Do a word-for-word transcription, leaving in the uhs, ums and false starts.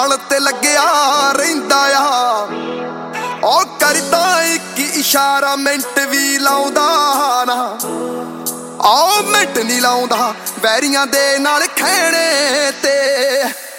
ਨਾਲ ਤੇ ਲੱਗਿਆ ਰਹਿੰਦਾ ਆ। ਉਹ ਕਰਦਾ ਇੱਕ ਇਸ਼ਾਰਾ ਮਿੰਟ ਵੀ ਲਾਉਂਦਾ ਨਾ, ਆਹ ਮਿੰਟ ਨਹੀਂ ਲਾਉਂਦਾ ਵੈਰੀਆਂ ਦੇ ਨਾਲ ਖਹਿਣੇ ਤੇ।